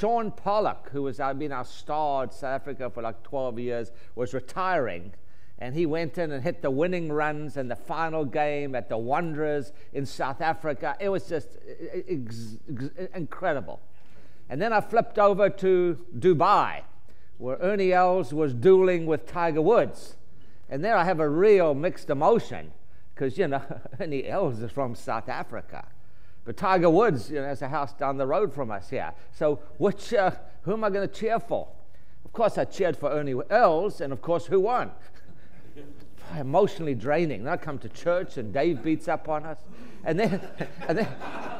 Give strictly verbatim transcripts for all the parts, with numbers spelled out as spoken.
Sean Pollock, who was uh, been our star at South Africa for like twelve years, was retiring. And he went in and hit the winning runs in the final game at the Wanderers in South Africa. It was just ex- ex- incredible. And then I flipped over to Dubai, where Ernie Els was dueling with Tiger Woods. And there I have a real mixed emotion, because, you know, Ernie Els is from South Africa. But Tiger Woods, you know, has a house down the road from us here. So which, uh, who am I going to cheer for? Of course, I cheered for Ernie Els, and of course, who won? Emotionally draining. Then I come to church, and Dave beats up on us. And then, and then,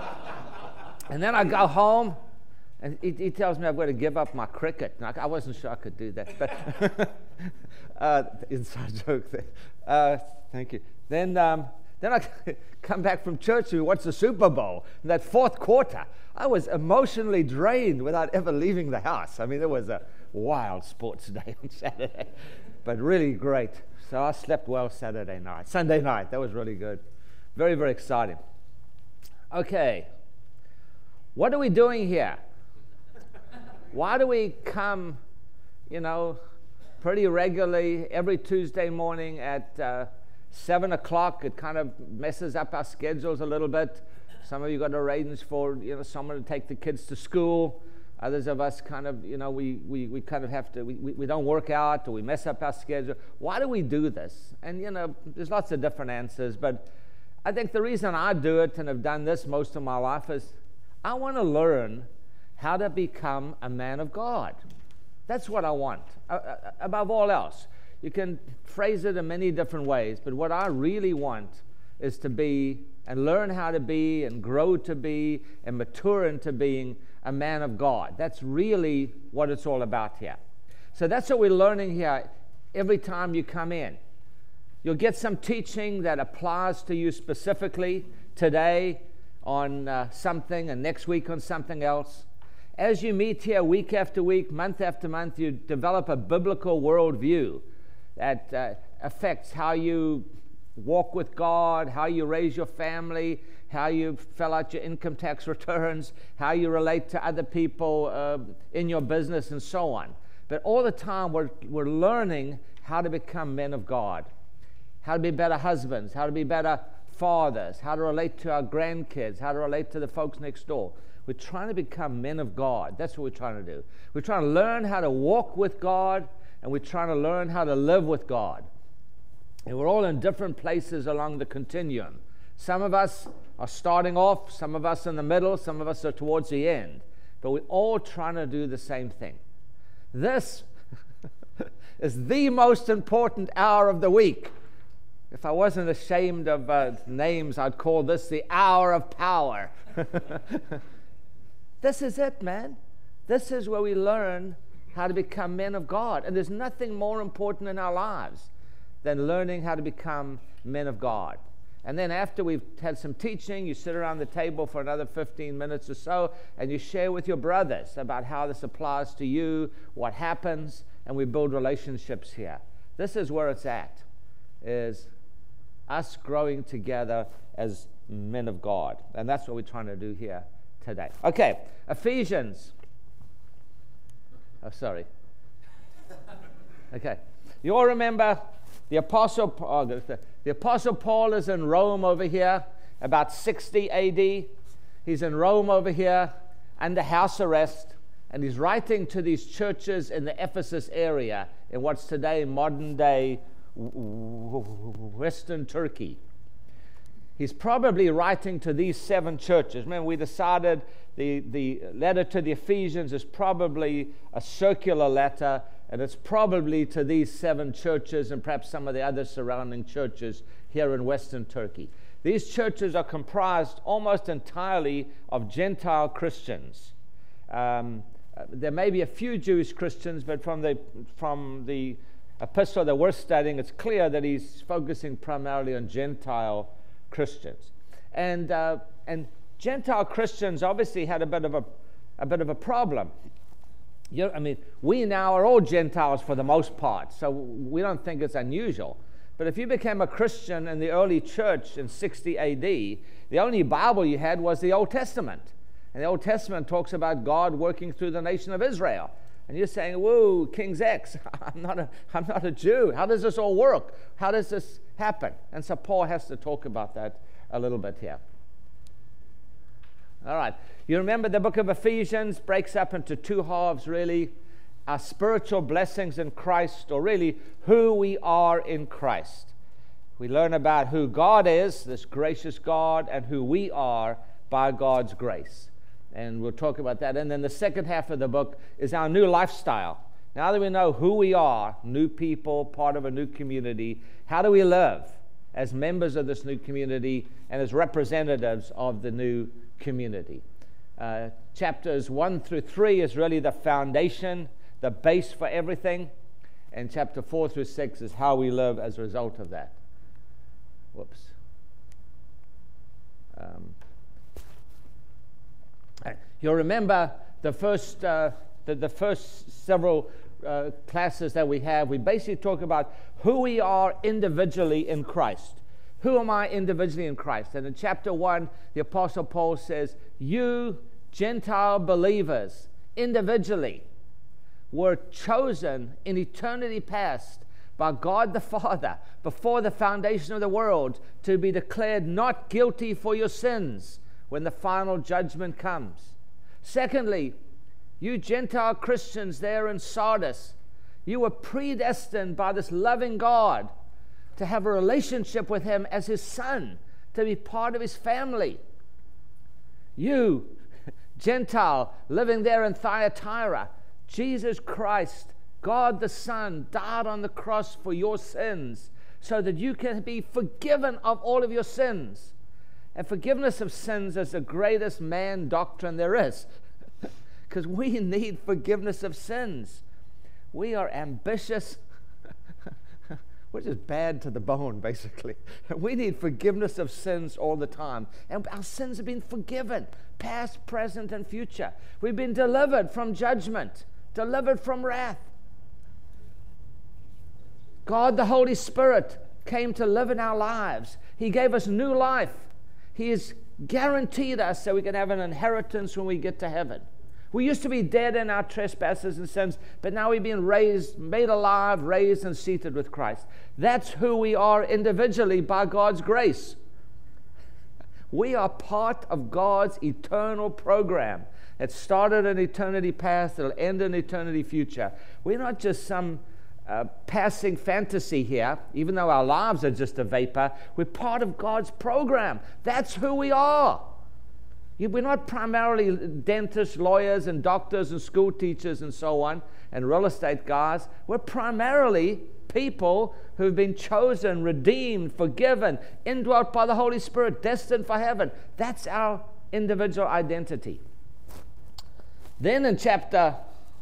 and then I go home, and he, he tells me I've got to give up my cricket. And I, I wasn't sure I could do that. But uh, inside joke there. Uh, thank you. Then... Um, Then I come back from church and we watch the Super Bowl. In that fourth quarter, I was emotionally drained without ever leaving the house. I mean, it was a wild sports day on Saturday, but really great. So I slept well Saturday night. Sunday night, that was really good. Very, very exciting. Okay, what are we doing here? Why do we come, you know, pretty regularly every Tuesday morning at... Uh, Seven o'clock, it kind of messes up our schedules a little bit. Some of you got to arrange for, you know, someone to take the kids to school. Others of us kind of, you know, we, we, we kind of have to, we, we, we don't work out, or we mess up our schedule. Why do we do this? And, you know, there's lots of different answers, but I think the reason I do it and have done this most of my life is I want to learn how to become a man of God. That's what I want, uh, uh, above all else. You can phrase it in many different ways, but what I really want is to be and learn how to be and grow to be and mature into being a man of God. That's really what it's all about here. So that's what we're learning here every time you come in. You'll get some teaching that applies to you specifically today on uh, something and next week on something else. As you meet here week after week, month after month, you develop a biblical worldview that uh, affects how you walk with God, how you raise your family, how you fill out your income tax returns, how you relate to other people uh, in your business, and so on. But all the time we're, we're learning how to become men of God, how to be better husbands, how to be better fathers, how to relate to our grandkids, how to relate to the folks next door. We're trying to become men of God. That's what we're trying to do. We're trying to learn how to walk with God, and we're trying to learn how to live with God. And we're all in different places along the continuum. Some of us are starting off, some of us in the middle, some of us are towards the end. But we're all trying to do the same thing. This is the most important hour of the week. If I wasn't ashamed of uh, names, I'd call this the hour of power. This is it, man. This is where we learn how to become men of God. And there's nothing more important in our lives than learning how to become men of God. And then after we've had some teaching, you sit around the table for another fifteen minutes or so, and you share with your brothers about how this applies to you, what happens, and we build relationships here. This is where it's at, is us growing together as men of God. And that's what we're trying to do here today. Okay, Ephesians. Oh, sorry. Okay. You all remember the Apostle, oh, the, the Apostle Paul is in Rome over here, about sixty A D. He's in Rome over here under house arrest, and he's writing to these churches in the Ephesus area in what's today modern-day Western Turkey. He's probably writing to these seven churches. Remember, we decided the, the letter to the Ephesians is probably a circular letter, and it's probably to these seven churches and perhaps some of the other surrounding churches here in Western Turkey. These churches are comprised almost entirely of Gentile Christians. Um, there may be a few Jewish Christians, but from the from the epistle that we're studying, it's clear that he's focusing primarily on Gentile Christians. And uh, and Gentile Christians obviously had a bit of a a bit of a problem. You know, I mean, we now are all Gentiles for the most part, so we don't think it's unusual. But if you became a Christian in the early church in sixty A D, the only Bible you had was the Old Testament. And the Old Testament talks about God working through the nation of Israel. And you're saying, whoa, King X, I'm not a, I'm not a Jew. How does this all work? How does this happen? And so Paul has to talk about that a little bit here. All right. You remember the book of Ephesians breaks up into two halves, really. Our spiritual blessings in Christ, or really who we are in Christ. We learn about who God is, this gracious God, and who we are by God's grace. And we'll talk about that. And then the second half of the book is our new lifestyle. Now that we know who we are, new people, part of a new community, how do we live as members of this new community and as representatives of the new community? Uh, chapters one through three is really the foundation, the base for everything. And chapter four through six is how we live as a result of that. Whoops. Um, You'll remember the first, uh, the, the first several uh, classes that we have, we basically talk about who we are individually in Christ. Who am I individually in Christ? And in chapter one, the Apostle Paul says, you Gentile believers individually were chosen in eternity past by God the Father before the foundation of the world to be declared not guilty for your sins when the final judgment comes. Secondly, you Gentile Christians there in Sardis, you were predestined by this loving God to have a relationship with Him as His son, to be part of His family. You, Gentile, living there in Thyatira, Jesus Christ, God the Son, died on the cross for your sins so that you can be forgiven of all of your sins. And forgiveness of sins is the greatest man doctrine there is. Because we need forgiveness of sins. We are ambitious. We're just bad to the bone, basically. We need forgiveness of sins all the time. And our sins have been forgiven, past, present, and future. We've been delivered from judgment, delivered from wrath. God, the Holy Spirit, came to live in our lives. He gave us new life. He has guaranteed us that we can have an inheritance when we get to heaven. We used to be dead in our trespasses and sins, but now we've been raised, made alive, raised, and seated with Christ. That's who we are individually by God's grace. We are part of God's eternal program. It started in eternity past, it'll end in eternity future. We're not just some Uh, passing fantasy here, even though our lives are just a vapor. We're part of God's program. That's who we are. We're not primarily dentists, lawyers, and doctors, and school teachers, and so on, and real estate guys. We're primarily people who've been chosen, redeemed, forgiven, indwelt by the Holy Spirit, destined for heaven. That's our individual identity. Then in chapter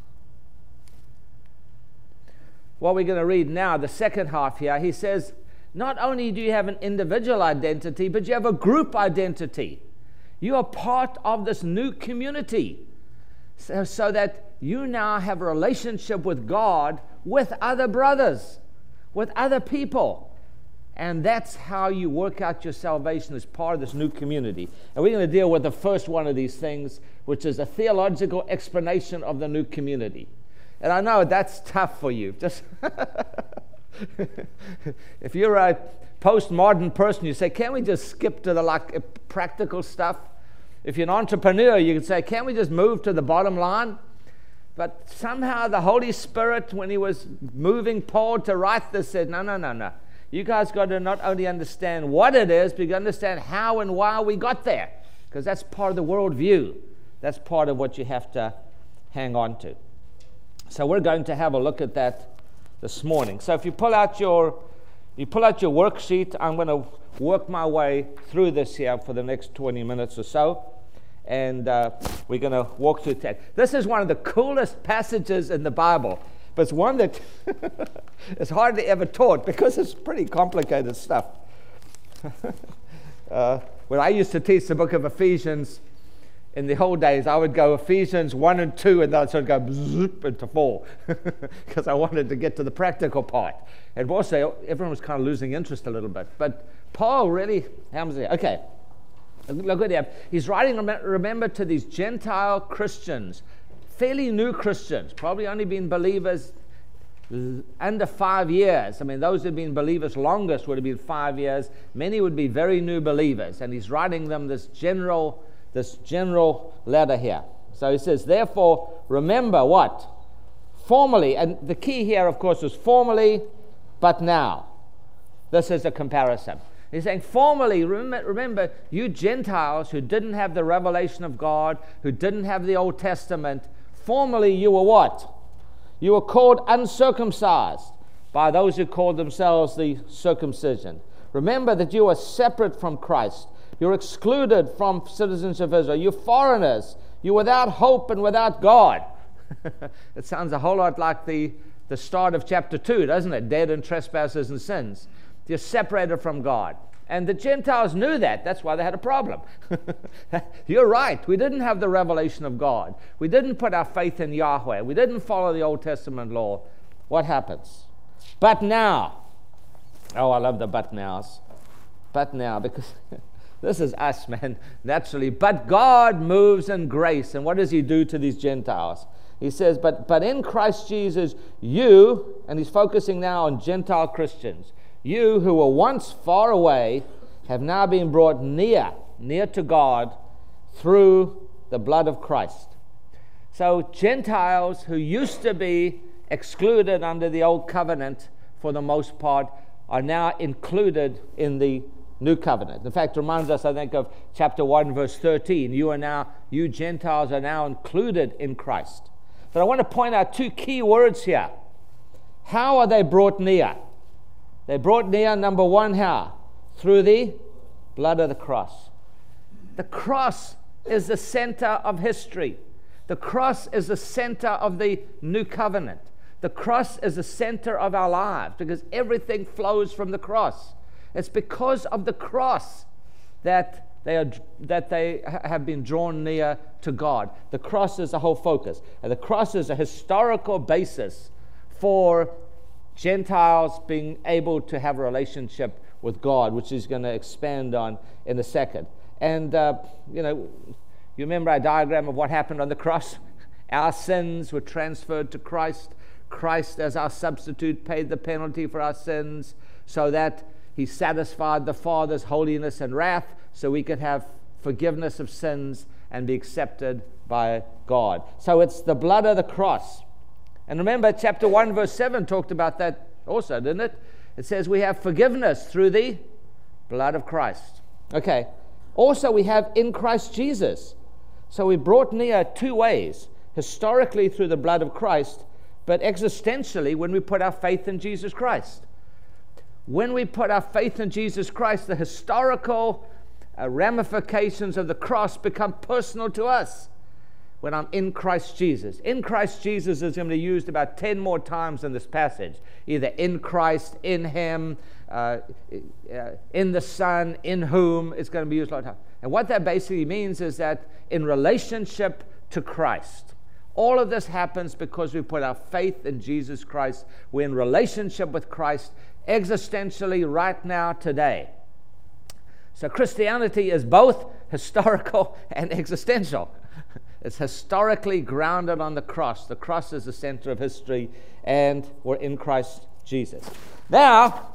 what we're going to read now, the second half here, he says, not only do you have an individual identity, but you have a group identity. You are part of this new community, so, so that you now have a relationship with God, with other brothers, with other people. And that's how you work out your salvation as part of this new community. And we're going to deal with the first one of these things, which is a theological explanation of the new community. And I know that's tough for you. Just if you're a postmodern person, you say, can't we just skip to the like practical stuff? If you're an entrepreneur, you can say, can't we just move to the bottom line? But somehow the Holy Spirit, when He was moving Paul to write this, said, no, no, no, no. You guys got to not only understand what it is, but you got to understand how and why we got there. Because that's part of the worldview. That's part of what you have to hang on to. So we're going to have a look at that this morning. So if you pull out your you pull out your worksheet, I'm going to work my way through this here for the next twenty minutes or so. And uh, we're going to walk through that. This is one of the coolest passages in the Bible. But it's one that is hardly ever taught because it's pretty complicated stuff. uh, when I used to teach the book of Ephesians, in the old days, I would go Ephesians one and two, and then I'd sort of go zoop into four, because I wanted to get to the practical part. And also, everyone was kind of losing interest a little bit. But Paul really hammers it. Okay. Look at him. He's writing, remember, to these Gentile Christians, fairly new Christians, probably only been believers under five years. I mean, those who had been believers longest would have been five years. Many would be very new believers. And he's writing them this general, this general letter here. So he says, therefore, remember what? Formerly, and the key here, of course, is formerly, but now. This is a comparison. He's saying, formerly, remember, remember, you Gentiles who didn't have the revelation of God, who didn't have the Old Testament, formerly you were what? You were called uncircumcised by those who called themselves the circumcision. Remember that you are separate from Christ. You're excluded from citizens of Israel. You're foreigners. You're without hope and without God. It sounds a whole lot like the, the start of chapter two, doesn't it? Dead in trespasses and sins. You're separated from God. And the Gentiles knew that. That's why they had a problem. You're right. We didn't have the revelation of God. We didn't put our faith in Yahweh. We didn't follow the Old Testament law. What happens? But now. Oh, I love the but nows. But now, because this is us, man, naturally. But God moves in grace. And what does he do to these Gentiles? He says, but, but in Christ Jesus, you, and he's focusing now on Gentile Christians, you who were once far away have now been brought near, near to God through the blood of Christ. So Gentiles who used to be excluded under the old covenant for the most part are now included in the new covenant. In fact, it reminds us, I think, of chapter one, verse thirteen. You are now, you Gentiles are now included in Christ. But I want to point out two key words here. How are they brought near? They brought near, number one, how? Through the blood of the cross. The cross is the center of history. The cross is the center of the new covenant. The cross is the center of our lives because everything flows from the cross. It's because of the cross that they are that they have been drawn near to God. The cross is the whole focus. And the cross is a historical basis for Gentiles being able to have a relationship with God, which he's going to expand on in a second. And, uh, you know, you remember our diagram of what happened on the cross? Our sins were transferred to Christ. Christ, as our substitute, paid the penalty for our sins so that he satisfied the Father's holiness and wrath so we could have forgiveness of sins and be accepted by God. So it's the blood of the cross. And remember, chapter one, verse seven talked about that also, didn't it? It says we have forgiveness through the blood of Christ. Okay. Also, we have in Christ Jesus. So we brought near two ways. Historically, through the blood of Christ, but existentially, when we put our faith in Jesus Christ. When we put our faith in Jesus Christ, the historical uh, ramifications of the cross become personal to us. When I'm in Christ Jesus. In Christ Jesus is going to be used about ten more times in this passage. Either in Christ, in Him, uh, uh, in the Son, in whom. It's going to be used a lot of times. And what that basically means is that in relationship to Christ. All of this happens because we put our faith in Jesus Christ. We're in relationship with Christ existentially right now, today. So Christianity is both historical and existential. It's historically grounded on the cross. The cross is the center of history, and we're in Christ Jesus. Now,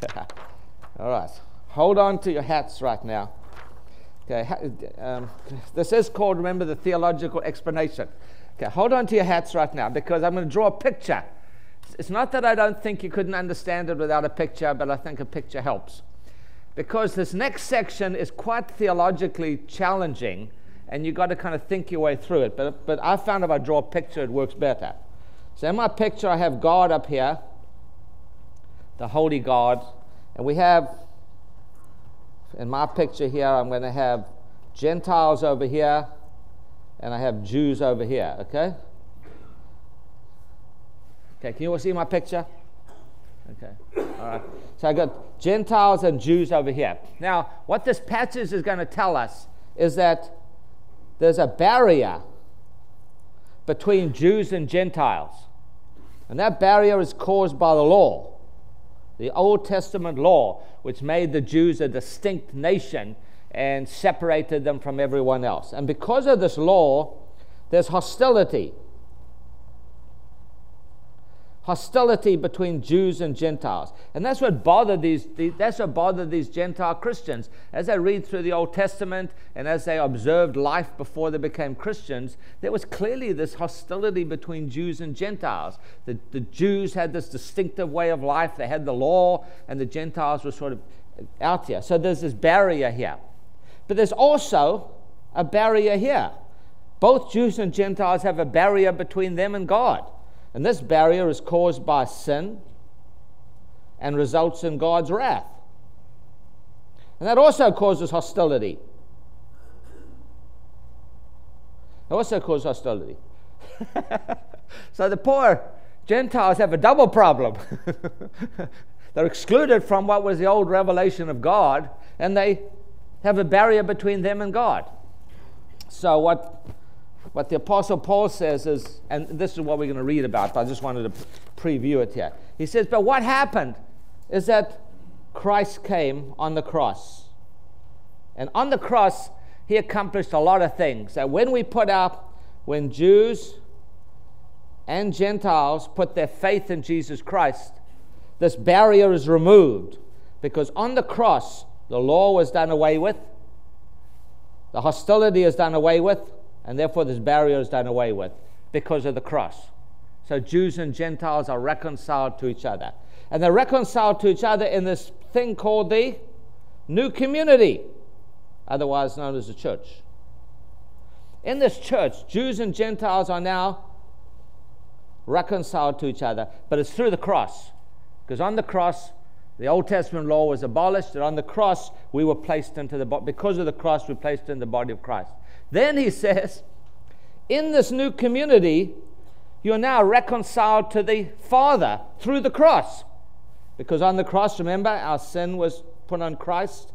all right, hold on to your hats right now. Okay, um, this is called, remember, the theological explanation. Okay, hold on to your hats right now because I'm going to draw a picture. It's not that I don't think you couldn't understand it without a picture, but I think a picture helps. Because this next section is quite theologically challenging, and you've got to kind of think your way through it. But, but I found if I draw a picture, it works better. So in my picture, I have God up here, the holy God. And we have, in my picture here, I'm going to have Gentiles over here, and I have Jews over here, okay? Okay, can you all see my picture? Okay, all right. So I got Gentiles and Jews over here. Now, what this passage is going to tell us is that there's a barrier between Jews and Gentiles. And that barrier is caused by the law, the Old Testament law, which made the Jews a distinct nation and separated them from everyone else. And because of this law, there's hostility. Hostility between Jews and Gentiles. And that's what bothered these, that's what bothered these Gentile Christians. As they read through the Old Testament and as they observed life before they became Christians, there was clearly this hostility between Jews and Gentiles. The, the Jews had this distinctive way of life. They had the law, and the Gentiles were sort of out here. So there's this barrier here. But there's also a barrier here. Both Jews and Gentiles have a barrier between them and God. And this barrier is caused by sin and results in God's wrath. And that also causes hostility. It also causes hostility. So the poor Gentiles have a double problem. They're excluded from what was the old revelation of God, and they have a barrier between them and God. So what... What the Apostle Paul says is, and this is what we're going to read about, but I just wanted to preview it here. He says, but what happened is that Christ came on the cross. And on the cross, he accomplished a lot of things. That when we put up, when Jews and Gentiles put their faith in Jesus Christ, this barrier is removed. Because on the cross, the law was done away with, the hostility is done away with, and therefore this barrier is done away with because of the cross. So Jews and Gentiles are reconciled to each other. And they're reconciled to each other in this thing called the new community, otherwise known as the church. In this church, Jews and Gentiles are now reconciled to each other, but it's through the cross. Because on the cross, the Old Testament law was abolished, and on the cross, we were placed into the body. Because of the cross, we're placed in the body of Christ. Then he says, in this new community, you're now reconciled to the Father through the cross. Because on the cross, remember, our sin was put on Christ.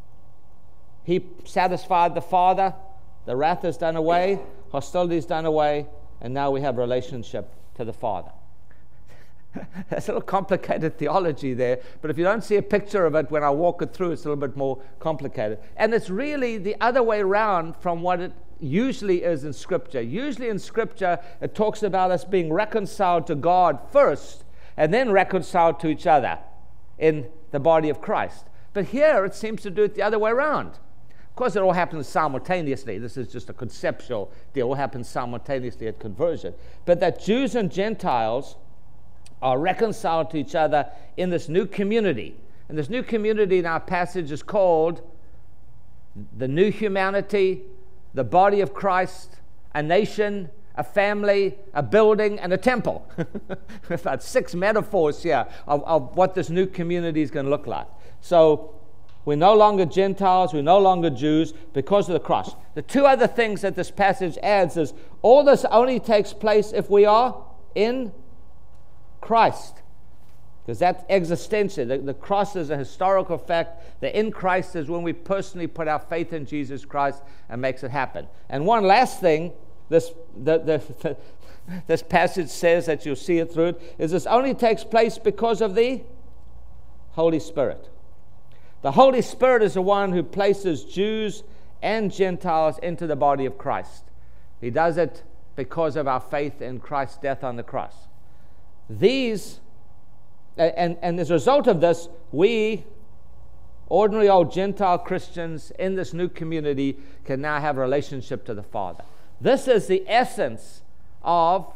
He satisfied the Father. The wrath is done away. Hostility is done away. And now we have a relationship to the Father. That's a little complicated theology there, but if you don't see a picture of it when I walk it through, it's a little bit more complicated. And it's really the other way around from what it usually is in Scripture. Usually in Scripture, it talks about us being reconciled to God first, and then reconciled to each other in the body of Christ. But here, it seems to do it the other way around. Of course, it all happens simultaneously. This is just a conceptual deal. It all happens simultaneously at conversion. But that Jews and Gentiles are reconciled to each other in this new community. And this new community in our passage is called the new humanity, the body of Christ, a nation, a family, a building, and a temple. About six metaphors here of, of what this new community is going to look like. So we're no longer Gentiles, we're no longer Jews because of the cross. The two other things that this passage adds is all this only takes place if we are in Christ, because that's existential. The, the cross is a historical fact. The in Christ is when we personally put our faith in Jesus Christ and makes it happen. And one last thing, this the, the, the, this passage says that you'll see it through it, is this only takes place because of the Holy Spirit. The Holy Spirit is the one who places Jews and Gentiles into the body of Christ. He does it because of our faith in Christ's death on the cross. These, and, and as a result of this, we, ordinary old Gentile Christians in this new community, can now have a relationship to the Father. This is the essence of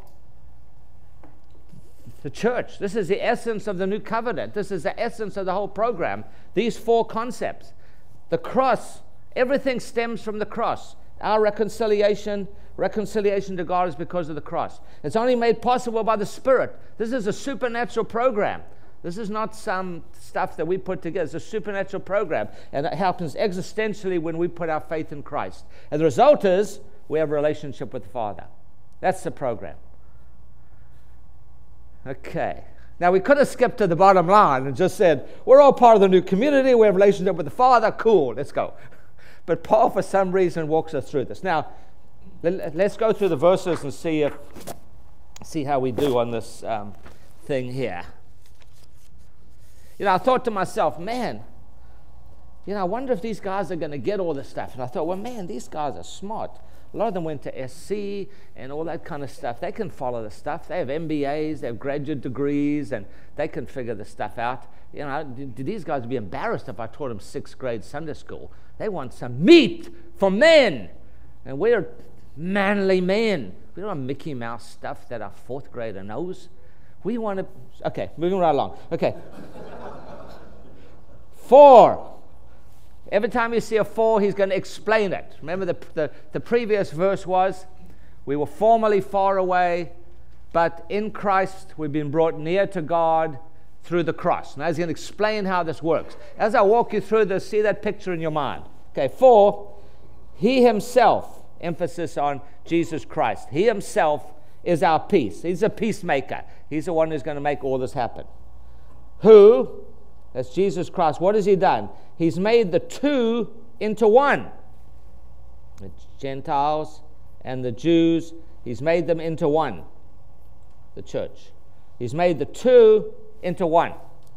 the church. This is the essence of the new covenant. This is the essence of the whole program. These four concepts. The cross, everything stems from the cross. Our reconciliation, reconciliation to God is because of the cross. It's only made possible by the Spirit. This is a supernatural program. This is not some stuff that we put together. It's a supernatural program. And it happens existentially when we put our faith in Christ. And the result is we have a relationship with the Father. That's the program. Okay. Now, we could have skipped to the bottom line and just said, we're all part of the new community. We have a relationship with the Father. Cool. Let's go. But Paul, for some reason, walks us through this. Now, let's go through the verses and see if, see how we do on this um, thing here. You know, I thought to myself, man, you know, I wonder if these guys are going to get all this stuff. And I thought, well, man, these guys are smart. A lot of them went to S C and all that kind of stuff. They can follow the stuff. They have M B As, they have graduate degrees, and they can figure the stuff out. You know, do, do these guys be embarrassed if I taught them sixth grade Sunday school? They want some meat for men. And we're manly men. We don't want Mickey Mouse stuff that our fourth grader knows. We want to, okay, moving right along. Okay. Four. Every time you see a four, he's going to explain it. Remember the, the, the previous verse was, we were formerly far away, but in Christ we've been brought near to God through the cross. Now he's going to explain how this works. As I walk you through this, see that picture in your mind. Okay, four, he himself, emphasis on Jesus Christ. He himself is our peace. He's a peacemaker. He's the one who's going to make all this happen. Who, that's Jesus Christ, what has he done? He's made the two into one. The Gentiles and the Jews, he's made them into one. The church. He's made the two into one.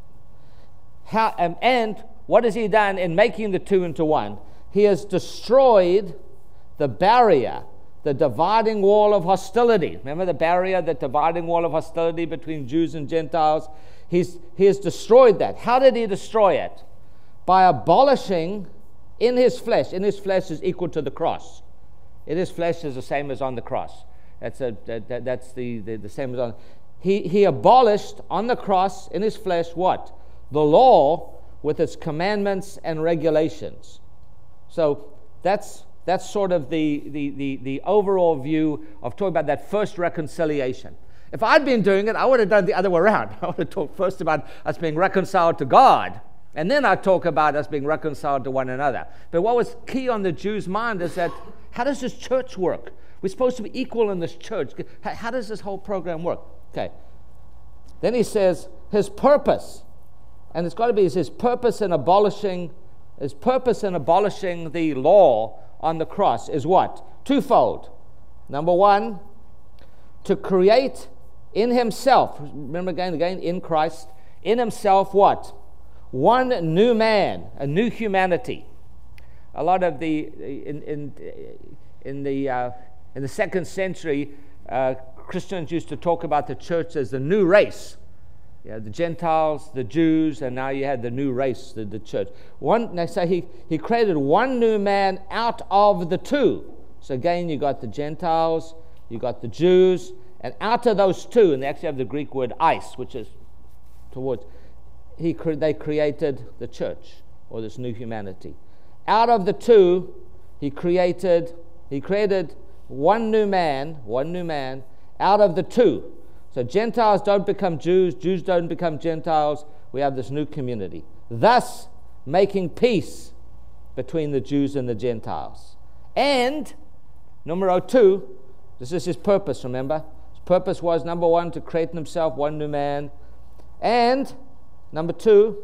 How, um, and what has he done in making the two into one? He has destroyed the barrier, the dividing wall of hostility. Remember the barrier, the dividing wall of hostility between Jews and Gentiles? He's, he has destroyed that. How did he destroy it? By abolishing in his flesh. In his flesh is equal to the cross. In his flesh is the same as on the cross. That's a that, that, that's the, the, the same as on. He he abolished on the cross in his flesh what? The law with its commandments and regulations. So that's that's sort of the the the, the overall view of talking about that first reconciliation. If I'd been doing it, I would have done the other way around. I would have talked first about us being reconciled to God, and then I'd talk about us being reconciled to one another. But what was key on the Jews' mind is that, how does this church work? We're supposed to be equal in this church. How, how does this whole program work? Okay. Then he says his purpose, and it's got to be his purpose in abolishing, his purpose in abolishing the law on the cross is what? Twofold. Number one, to create in himself, remember again, again, in Christ, in himself what? One new man, a new humanity. A lot of the, in in, in the uh, in the second century, uh, Christians used to talk about the church as the new race. Yeah, the Gentiles, the Jews, and now you had the new race, the, the church. One, they say he, he created one new man out of the two. So again, you got the Gentiles, you got the Jews, and out of those two, and they actually have the Greek word eis, which is towards, he they created the church, or this new humanity. Out of the two, he created, he created one new man, one new man, out of the two. So Gentiles don't become Jews, Jews don't become Gentiles. We have this new community, thus making peace between the Jews and the Gentiles. And, numero two, this is his purpose, remember? His purpose was, number one, to create in himself one new man. And, number two,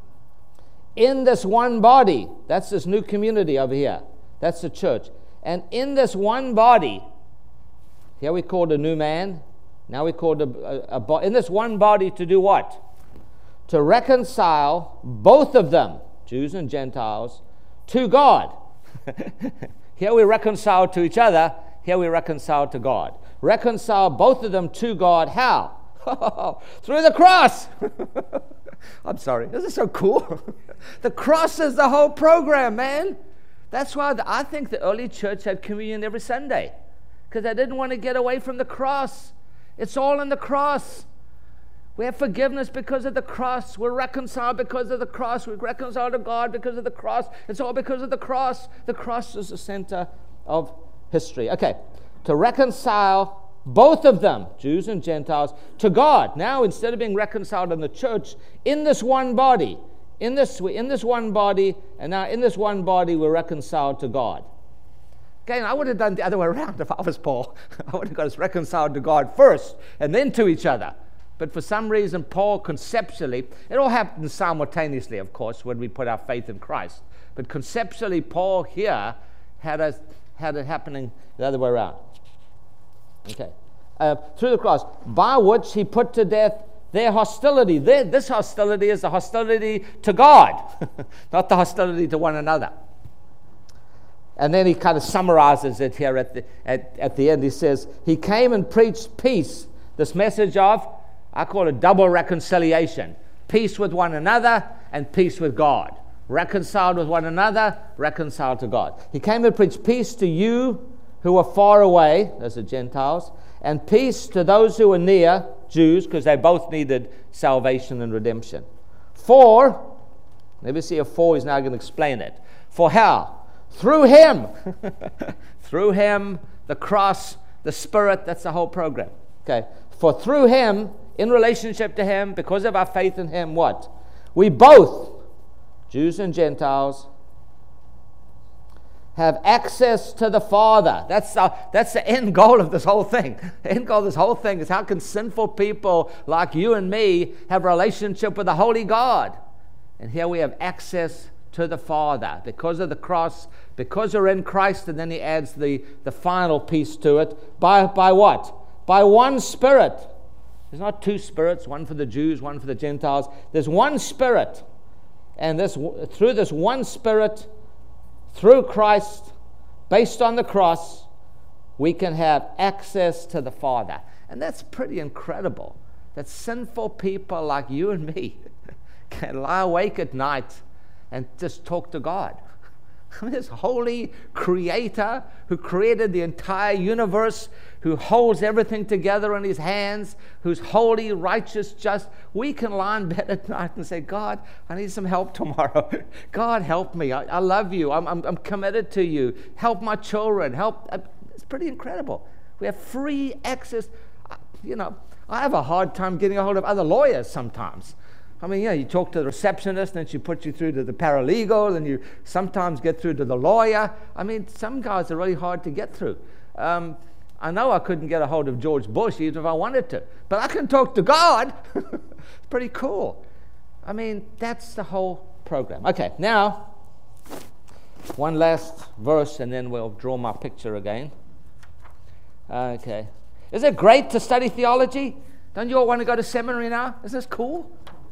in this one body, that's this new community over here. That's the church. And in this one body, here we called a new man, now we called a, a, a, in this one body to do what? To reconcile both of them, Jews and Gentiles, to God. Here we reconcile to each other, here we reconcile to God. Reconcile both of them to God. How? Through the cross. I'm sorry, this is so cool. The cross is the whole program, man. That's why the, I think the early church had communion every Sunday, because they didn't want to get away from the cross. It's all in the cross. We have forgiveness because of the cross. We're reconciled because of the cross. We're reconciled to God because of the cross. It's all because of the cross. The cross is the center of history. Okay, to reconcile both of them, Jews and Gentiles, to God. Now, instead of being reconciled in the church, in this one body, in this in this one body, and now in this one body, we're reconciled to God. Again, I would have done the other way around if I was Paul. I would have got us reconciled to God first, and then to each other. But for some reason, Paul conceptually, it all happened simultaneously, of course, when we put our faith in Christ. But conceptually, Paul here had us had it happening the other way around. Okay. Uh, through the cross, by which he put to death their hostility. Their, this hostility is the hostility to God, not the hostility to one another. And then he kind of summarizes it here at the, at, at the end. He says, he came and preached peace. This message of, I call it double reconciliation. Peace with one another and peace with God. Reconciled with one another, reconciled to God. He came and preached peace to you who are far away, those are Gentiles, and peace to those who are near, Jews, because they both needed salvation and redemption. For, let me see if for is now going to explain it. For how? Through him. Through him, the cross, the Spirit, that's the whole program. Okay. For through him, in relationship to him, because of our faith in him, what? We both, Jews and Gentiles, have access to the Father. That's the, that's the end goal of this whole thing. The end goal of this whole thing is how can sinful people like you and me have a relationship with the Holy God? And here we have access to the Father because of the cross, because we're in Christ, and then he adds the, the final piece to it. By, by what? By one Spirit. There's not two spirits, one for the Jews, one for the Gentiles. There's one Spirit. And this through this one Spirit, through Christ, based on the cross, we can have access to the Father. And that's pretty incredible, that sinful people like you and me can lie awake at night and just talk to God. This holy creator who created the entire universe, who holds everything together in his hands, who's holy, righteous, just. We can lie in bed at night and say, God, I need some help tomorrow. God, help me. I, I love you. I'm, I'm, I'm committed to you. Help my children. Help. It's pretty incredible. We have free access. You know, I have a hard time getting a hold of other lawyers sometimes. I mean, yeah, you talk to the receptionist, and she puts you through to the paralegal, and you sometimes get through to the lawyer. I mean, some guys are really hard to get through. Um, I know I couldn't get a hold of George Bush even if I wanted to, but I can talk to God. It's pretty cool. I mean, that's the whole program. Okay, now, one last verse, and then we'll draw my picture again. Okay. Is it great to study theology? Don't you all want to go to seminary now? Isn't this cool?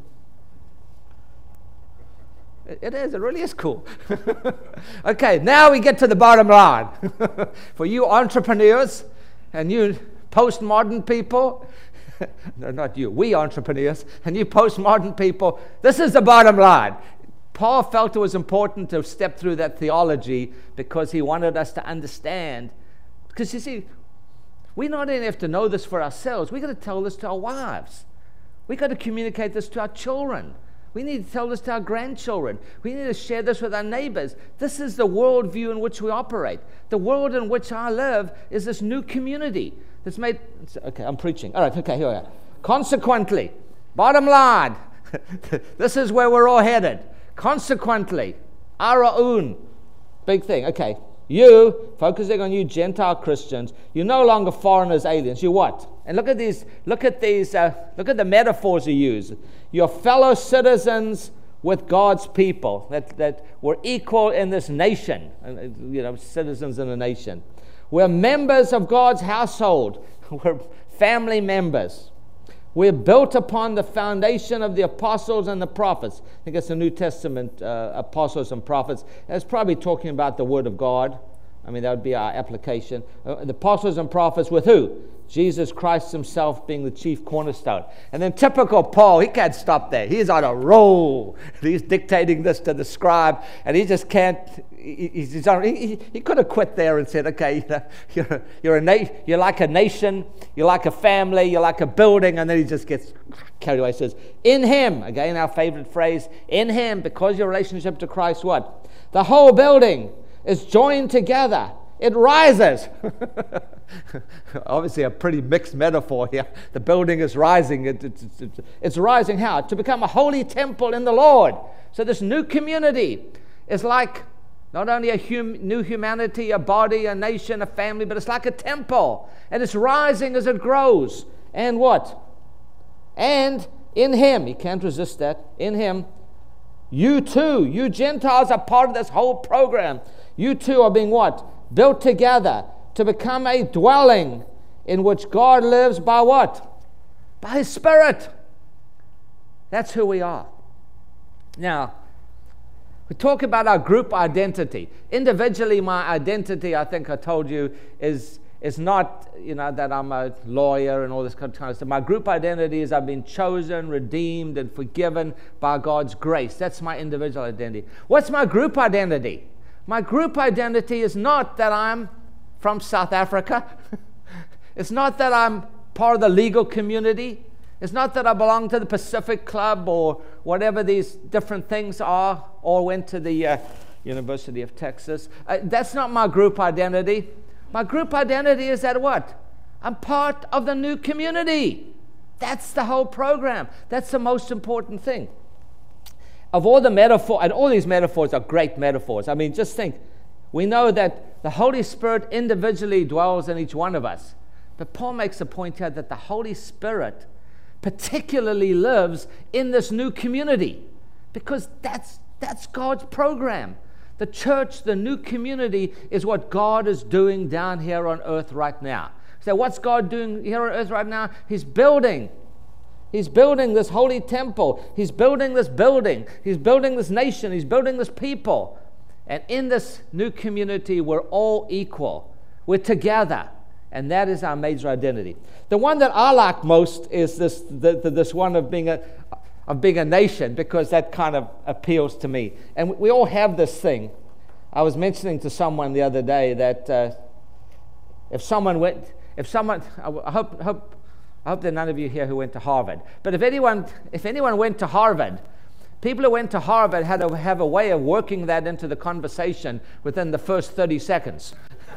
It is. It really is cool. Okay, now we get to the bottom line. For you entrepreneurs and you postmodern people, no, not you, we entrepreneurs, and you postmodern people, this is the bottom line. Paul felt it was important to step through that theology because he wanted us to understand. Because you see, we not only have to know this for ourselves, we've got to tell this to our wives. We've got to communicate this to our children. We need to tell this to our grandchildren. We need to share this with our neighbors. This is the worldview in which we operate. The world in which I live is this new community that's made... Okay, I'm preaching. All right, okay, here we are. Consequently, bottom line, this is where we're all headed. Consequently, Araun, big thing. Okay, you, focusing on you Gentile Christians, you're no longer foreigners, aliens. You're what? And look at these, look at these, uh, look at the metaphors he used. Your fellow citizens with God's people, that, that we're equal in this nation, you know, citizens in a nation. We're members of God's household. We're family members. We're built upon the foundation of the apostles and the prophets. I think it's the New Testament uh, apostles and prophets. It's probably talking about the Word of God. I mean, that would be our application. Uh, the apostles and prophets with who? Jesus Christ himself being the chief cornerstone. And then typical Paul, he can't stop there. He's on a roll. He's dictating this to the scribe, and he just can't. He, he's on, he, he could have quit there and said, okay, you know, you're, you're, a na- you're like a nation, you're like a family, you're like a building, and then he just gets carried away. He says, in him, again our favorite phrase, in him, because your relationship to Christ, what? The whole building is joined together. It rises. Obviously a pretty mixed metaphor here. The building is rising. It, it, it, it, it's rising how? To become a holy temple in the Lord. So this new community is like not only a hum, new humanity, a body, a nation, a family, but it's like a temple. And it's rising as it grows. And what? And in him, you can't resist that, in him, you too, you Gentiles are part of this whole program. You too are being what? Built together to become a dwelling in which God lives by what? By His Spirit. That's who we are. Now, we talk about our group identity. Individually, my identity, I think I told you, is, is not, you know, that I'm a lawyer and all this kind of stuff. My group identity is I've been chosen, redeemed, and forgiven by God's grace. That's my individual identity. What's my group identity? My group identity is not that I'm from South Africa. It's not that I'm part of the legal community. It's not that I belong to the Pacific Club or whatever these different things are, or went to the uh, University of Texas. Uh, that's not my group identity. My group identity is that what? I'm part of the new community. That's the whole program. That's the most important thing. Of all the metaphors, and all these metaphors are great metaphors. I mean, just think. We know that the Holy Spirit individually dwells in each one of us. But Paul makes a point here that the Holy Spirit particularly lives in this new community, because that's that's God's program. The church, the new community, is what God is doing down here on earth right now. So what's God doing here on earth right now? He's building. He's building this holy temple. He's building this building. He's building this nation. He's building this people. And in this new community, we're all equal. We're together. And that is our major identity. The one that I like most is this the, the, this one of being a of being a nation, because that kind of appeals to me. And we all have this thing. I was mentioning to someone the other day that uh, if someone went, if someone, I hope, hope, I hope there are none of you here who went to Harvard. But if anyone, if anyone went to Harvard, people who went to Harvard had to have a way of working that into the conversation within the first thirty seconds.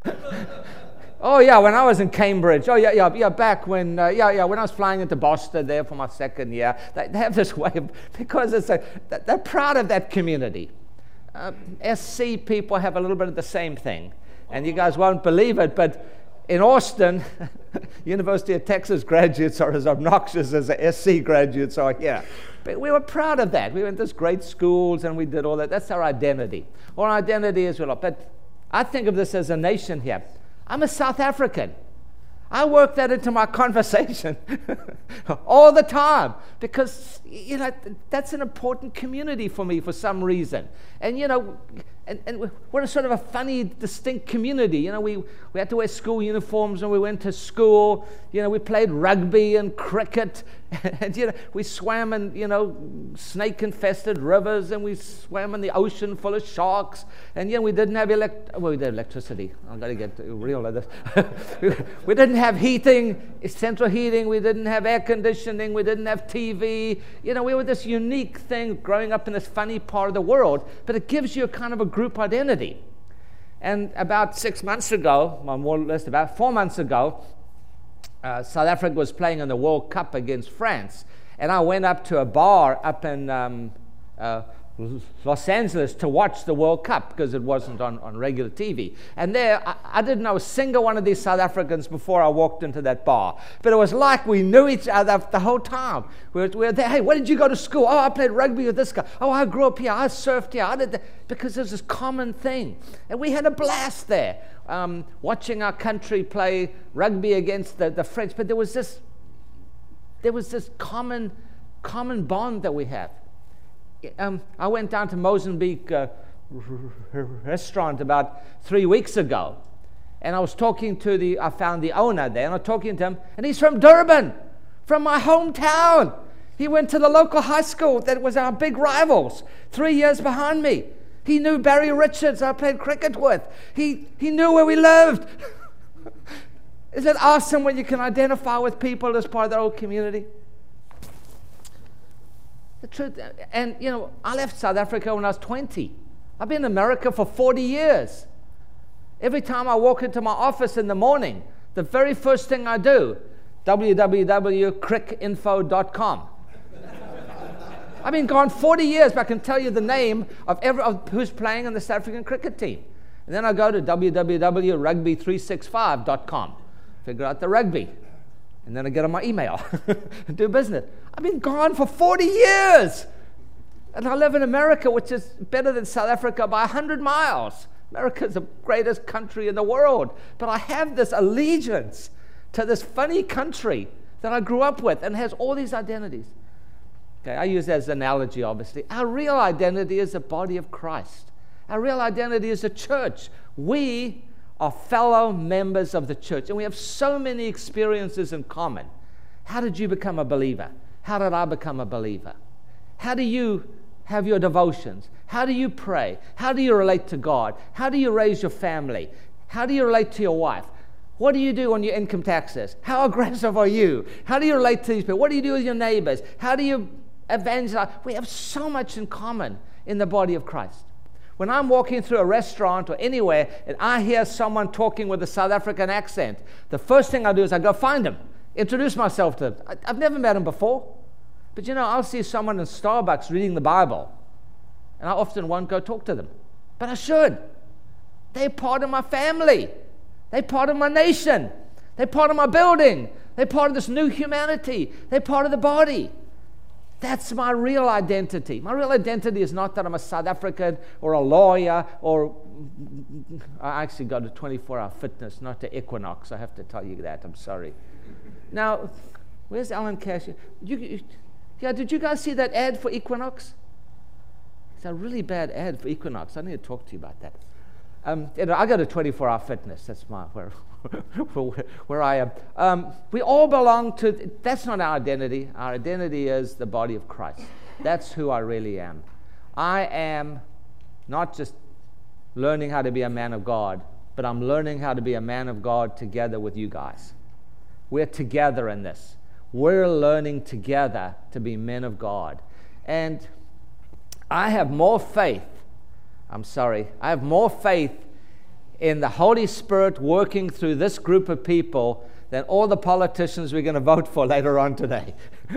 Oh yeah, when I was in Cambridge. Oh yeah, yeah, yeah. Back when, uh, yeah, yeah, when I was flying into Boston there for my second year, they, they have this way of, because it's a, they're proud of that community. Uh, S C people have a little bit of the same thing, and you guys won't believe it, but in Austin, University of Texas graduates are as obnoxious as the S C graduates are here. But we were proud of that. We went to great schools and we did all that. That's our identity. Our identity is well. But I think of this as a nation here. I'm a South African. I work that into my conversation all the time, because, you know, that's an important community for me for some reason. And, you know, and, and we're a sort of a funny, distinct community. You know, we, we had to wear school uniforms when we went to school. You know, we played rugby and cricket. And, you know, we swam in, you know, snake-infested rivers, and we swam in the ocean full of sharks. And, you know, we didn't have elect- well, we did electricity. I've got to get real at this. We didn't have heating, central heating. We didn't have air conditioning. We didn't have T V. You know, we were this unique thing growing up in this funny part of the world. But it gives you a kind of a group identity. And about six months ago, well, more or less about four months ago, Uh, South Africa was playing in the World Cup against France, and I went up to a bar up in um, uh, Los Angeles to watch the World Cup, because it wasn't on, on regular T V. And there, I, I didn't know a single one of these South Africans before I walked into that bar. But it was like we knew each other the whole time. We were, we were there. Hey, where did you go to school? Oh, I played rugby with this guy. Oh, I grew up here. I surfed here. I did that. Because there's this common thing. And we had a blast there, um, watching our country play rugby against the, the French. But there was this, there was this common, common bond that we have. Um, I went down to Mozambique uh, r- restaurant about three weeks ago, and I was talking to the, I found the owner there, and I was talking to him, and he's from Durban, from my hometown. He went to the local high school that was our big rivals, three years behind me. He knew Barry Richards, I played cricket with. He, he knew where we lived. Isn't it awesome when you can identify with people as part of their old community? The truth, and you know, I left South Africa when I was twenty. I've been in America for forty years. Every time I walk into my office in the morning, the very first thing I do, w w w dot crick info dot com. I've been gone forty years, but I can tell you the name of every of who's playing in the South African cricket team. And then I go to w w w dot rugby three sixty-five dot com, figure out the rugby. And then I get on my email and do business. I've been gone for forty years. And I live in America, which is better than South Africa by one hundred miles. America is the greatest country in the world. But I have this allegiance to this funny country that I grew up with and has all these identities. Okay, I use that as an analogy, obviously. Our real identity is the body of Christ. Our real identity is a church. We are fellow members of the church, and we have so many experiences in common. How did you become a believer? How did I become a believer? How do you have your devotions? How do you pray? How do you relate to God? How do you raise your family? How do you relate to your wife? What do you do on your income taxes? How aggressive are you? How do you relate to these people? What do you do with your neighbors? How do you evangelize? We have so much in common in the body of Christ. When I'm walking through a restaurant or anywhere and I hear someone talking with a South African accent, the first thing I do is I go find them, introduce myself to them. I, I've never met them before. But you know, I'll see someone in Starbucks reading the Bible, and I often won't go talk to them. But I should. They're part of my family. They're part of my nation. They're part of my building. They're part of this new humanity. They're part of the body. That's my real identity. My real identity is not that I'm a South African or a lawyer, or I actually go to twenty-four hour fitness, not to Equinox. I have to tell you that. I'm sorry. Now, where's Alan Cash? You, you, yeah, did you guys see that ad for Equinox? It's a really bad ad for Equinox. I need to talk to you about that. Um, you know, I go to twenty-four hour fitness. That's my where, where, where I am. Um, we all belong to, that's not our identity. Our identity is the body of Christ. That's who I really am. I am not just learning how to be a man of God, but I'm learning how to be a man of God together with you guys. We're together in this. We're learning together to be men of God. And I have more faith I'm sorry, I have more faith in the Holy Spirit working through this group of people than all the politicians we're going to vote for later on today.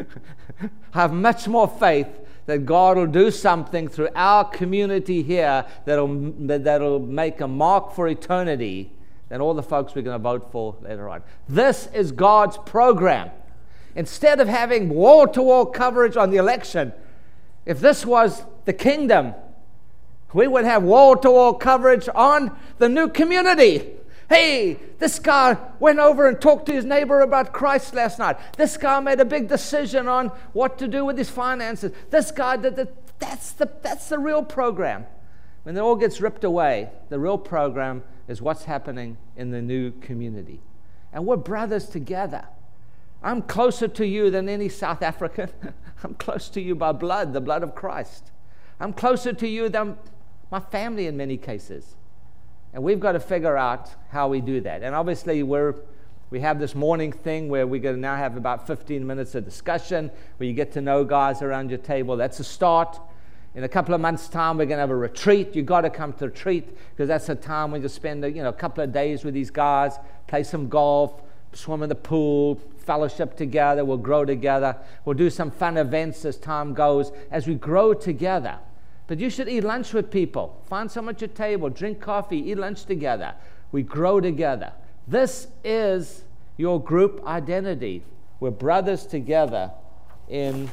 I have much more faith that God will do something through our community here that'll, that'll make a mark for eternity than all the folks we're going to vote for later on. This is God's program. Instead of having wall-to-wall coverage on the election, if this was the kingdom, we would have wall-to-wall coverage on the new community. Hey, this guy went over and talked to his neighbor about Christ last night. This guy made a big decision on what to do with his finances. This guy did the, that's the that's the real program. When it all gets ripped away, the real program is what's happening in the new community. And we're brothers together. I'm closer to you than any South African. I'm close to you by blood, the blood of Christ. I'm closer to you than my family in many cases. And we've got to figure out how we do that. And obviously we're we have this morning thing where we're going to now have about fifteen minutes of discussion where you get to know guys around your table. That's a start. In a couple of months' time, we're going to have a retreat. You've got to come to retreat because that's a time when you spend a, you know, a couple of days with these guys, play some golf, swim in the pool, fellowship together. We'll grow together. We'll do some fun events as time goes, as we grow together. But you should eat lunch with people. Find someone at your table, drink coffee, eat lunch together. We grow together. This is your group identity. We're brothers together in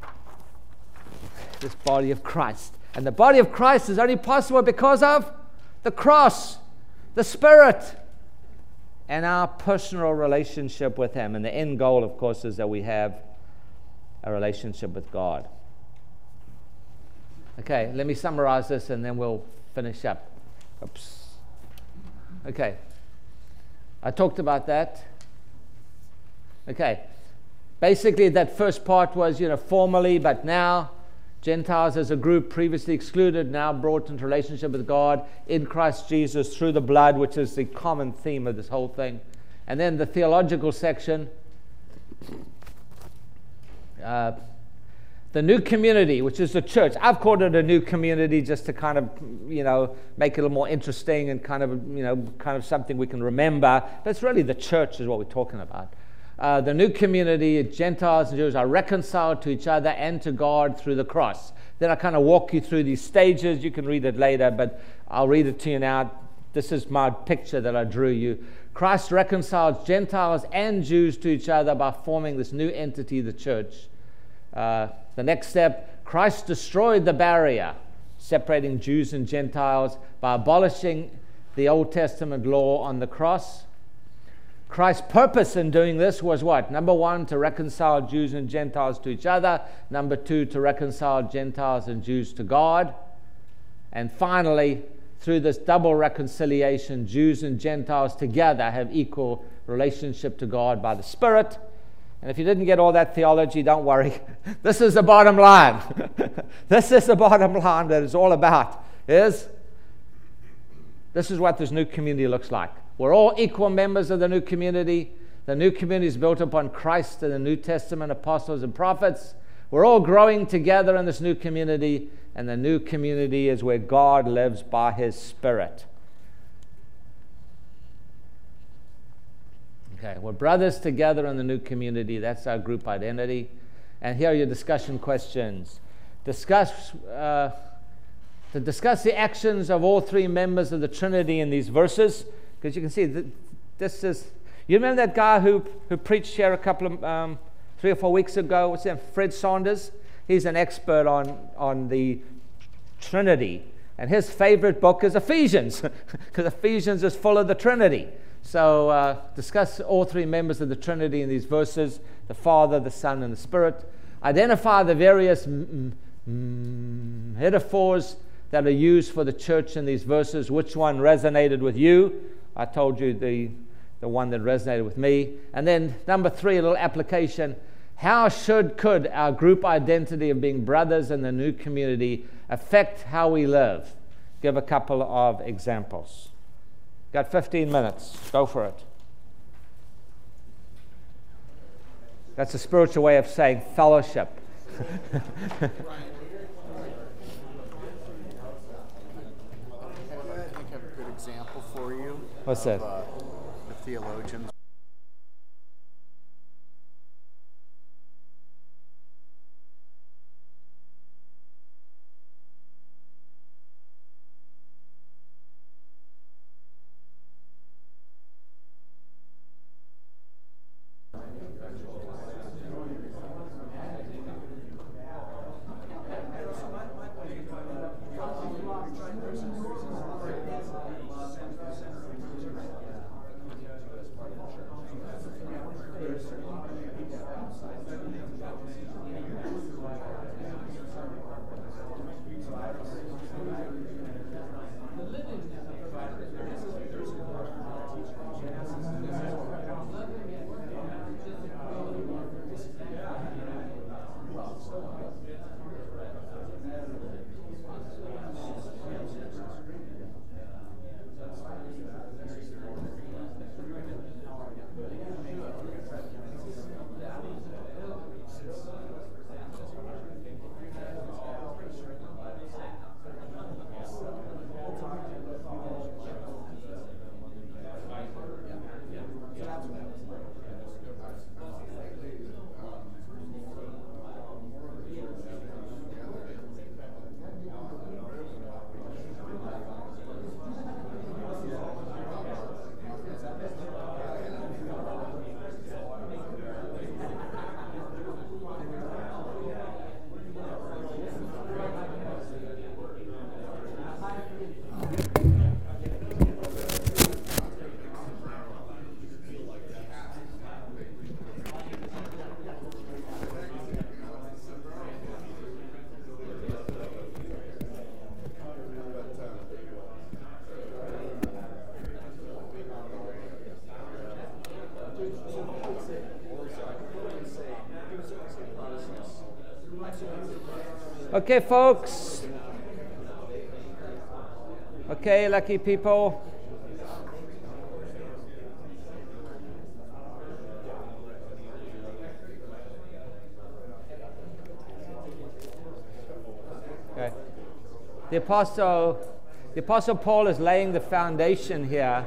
this body of Christ. And the body of Christ is only possible because of the cross, the Spirit, and our personal relationship with Him. And the end goal, of course, is that we have a relationship with God. Okay, let me summarize this and then we'll finish up. Oops. Okay. I talked about that. Okay. Basically, that first part was, you know, formally, but now, Gentiles as a group previously excluded, now brought into relationship with God in Christ Jesus through the blood, which is the common theme of this whole thing. And then the theological section, uh, the new community, which is the church. I've called it a new community just to kind of, you know, make it a little more interesting and kind of, you know, kind of something we can remember. But it's really the church is what we're talking about. Uh, the new community, Gentiles and Jews, are reconciled to each other and to God through the cross. Then I kind of walk you through these stages. You can read it later, but I'll read it to you now. This is my picture that I drew you. Christ reconciles Gentiles and Jews to each other by forming this new entity, the church. Uh, the next step, Christ destroyed the barrier separating Jews and Gentiles by abolishing the Old Testament law on the cross. Christ's purpose in doing this was what? Number one, to reconcile Jews and Gentiles to each other. Number two, to reconcile Gentiles and Jews to God. And finally, through this double reconciliation, Jews and Gentiles together have equal relationship to God by the Spirit. And if you didn't get all that theology, don't worry. This is the bottom line. This is the bottom line that it's all about. Is this is what this new community looks like. We're all equal members of the new community. The new community is built upon Christ and the New Testament apostles and prophets. We're all growing together in this new community, and the new community is where God lives by His Spirit. Okay, we're brothers together in the new community. That's our group identity. And here are your discussion questions. Discuss uh, to discuss the actions of all three members of the Trinity in these verses, because you can see that this is. You remember that guy who who preached here a couple of um, three or four weeks ago? What's his name? Fred Saunders. He's an expert on on the Trinity, and his favorite book is Ephesians, because Ephesians is full of the Trinity. So uh, discuss all three members of the Trinity in these verses: the Father, the Son, and the Spirit. Identify the various mm, mm, metaphors that are used for the church in these verses. Which one resonated with you? I told you the the one that resonated with me. And then number three, a little application. How should, could our group identity of being brothers in the new community affect how we live? Give a couple of examples. Got fifteen minutes. Go for it. That's a spiritual way of saying fellowship. I think I have a good example for you. What's of, that? Uh, the theologians. Okay, folks. Okay, lucky people. Okay. The apostle, the apostle Paul is laying the foundation here.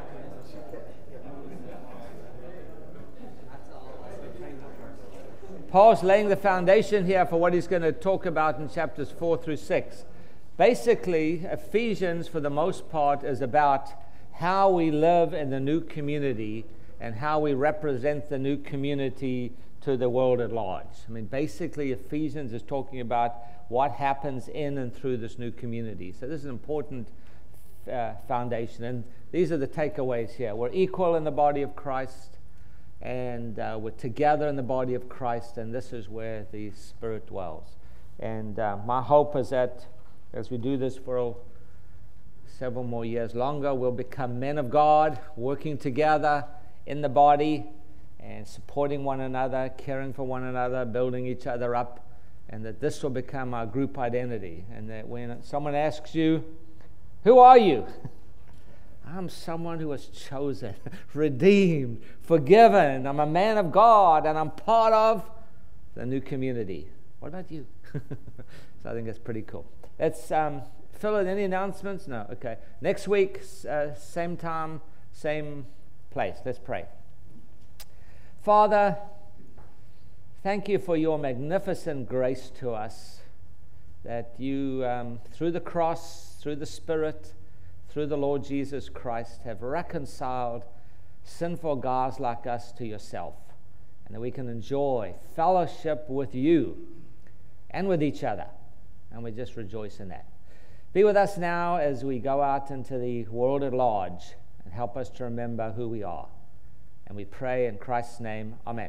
Paul's laying the foundation here for what he's going to talk about in chapters four through six. Basically, Ephesians, for the most part, is about how we live in the new community and how we represent the new community to the world at large. I mean, basically, Ephesians is talking about what happens in and through this new community. So this is an important uh, foundation. And these are the takeaways here. We're equal in the body of Christ. and uh, we're together in the body of Christ, and this is where the Spirit dwells. And uh, my hope is that as we do this for several more years longer, we'll become men of God, working together in the body and supporting one another, caring for one another, building each other up, and that this will become our group identity. And that when someone asks you, who are you? I'm someone who was chosen, redeemed, forgiven. I'm a man of God, and I'm part of the new community. What about you? So I think that's pretty cool. That's um, Phil, any announcements? No? Okay. Next week, uh, same time, same place. Let's pray. Father, thank you for your magnificent grace to us, that you, um, through the cross, through the Spirit, through the Lord Jesus Christ, have reconciled sinful guys like us to yourself, and that we can enjoy fellowship with you and with each other, and we just rejoice in that. Be with us now as we go out into the world at large, and help us to remember who we are. And we pray in Christ's name, amen.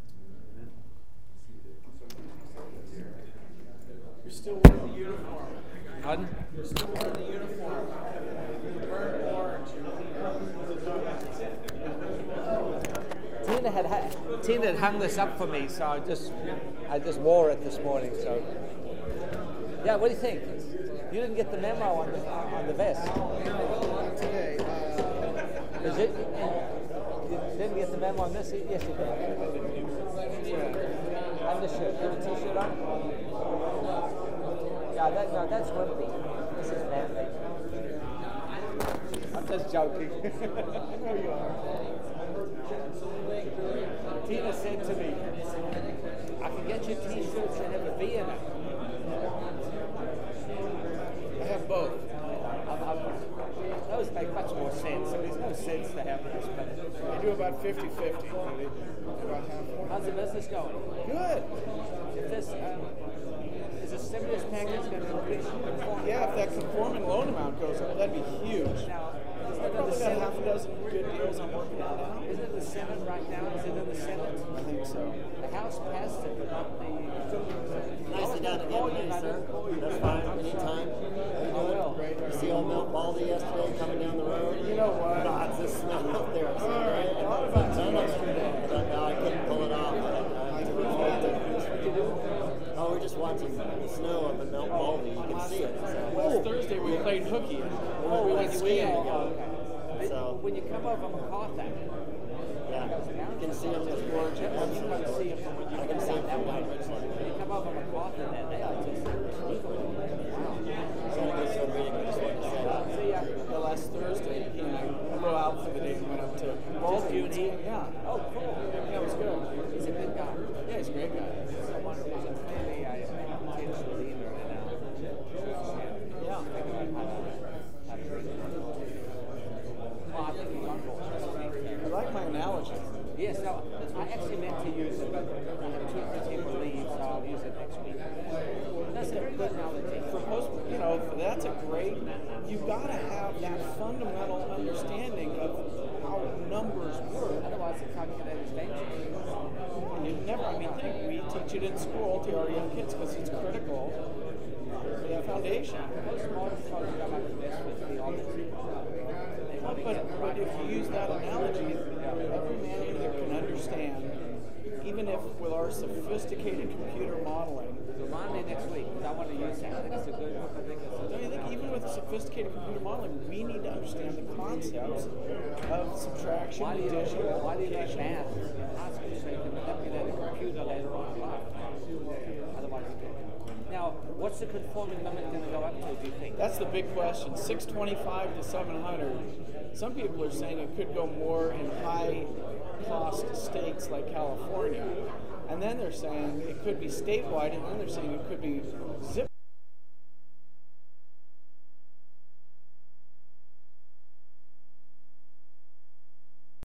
You're still wearing the uniform. Pardon? You're still wearing the uniform. The burnt orange. Tina had Tina had hung this up for me, so I just I just wore it this morning. So yeah, what do you think? You didn't get the memo on the on the vest. Today, uh, Is it? You didn't get the memo on this? Yes, you did. Undershirt. You have a t-shirt on? Yeah, that, no, that's wimpy. This is manly. I'm just joking. I know you are. Tina said to me, I can get you t-shirts that have a V in it. I have both. I'm, I'm, those make much more sense. So there's no sense to have this, but I do about fifty-fifty. About half. how's the business going? Good. If this, um, is the stimulus package going to increase conform? Yeah, if that conforming loan amount goes up, that'd be huge. Now, is I've it in the probably got Senate? half a dozen good deals I'm working on now. Is it in the Senate right now? Is it in the Senate? I think so. The House passed it, but not the... Nicely done again today, sir. That's fine. Anytime. How you doing? Great. You see old Mount Baldy yesterday coming down the road? You know what? Lots of snow out there. So All right. I thought about you yesterday. I thought, no, I couldn't pull it off. I, I took it. Oh, we're just watching the snow up at Mount Baldy. You can see it. So. Last Thursday we played hooky. Oh, we we went went skiing. skiing. Okay. So, When you come over MacArthur, yeah. You can see them just gorgeous. you can see it from when you I can come see down it that from way. my ridge line. When you come over MacArthur, then they are just unbelievable. Wow. So I guess I'm reading. I just wanted to say that. See ya. The last Thursday, he and I flew out for the day and went up to Baldy. you and he? Yeah. Oh, cool. Yeah, it was good. He's a good guy. Yeah, he's a great guy. So wonderful. So clearly, I Tina's a leader and uh, Yeah. figure out how to, how to bring it. Well, I think he's on board. I like my analogy. Yes, no, I actually meant to use it, but I have two or three people leave, so I'll use it next week. That's a good analogy. For post, you know, for that's a great. You've got to have that fundamental understanding of how numbers work. Otherwise, the calculator is dangerous. And you never. I mean, think we teach it in school to our young kids because it's critical for that foundation. Most modern folks don't like to mess with the honest. They want to But, get but right. if you use that analogy, every man here can understand, even if with our sophisticated computer modeling. Remind me next week, because I want to use that. I think it's a good one. I think it's a Don't you think even with sophisticated computer modeling, we need to understand the concepts of subtraction, Why do you, addition, why do you learn multiplication? math in high school so you can manipulate a computer later on in life? Otherwise, you can't. Now, what's the conforming limit going to go up to, do you think? That's the big question. six twenty-five to seven hundred. Some people are saying it could go more in high-cost states like California. And then they're saying it could be statewide, and then they're saying it could be zip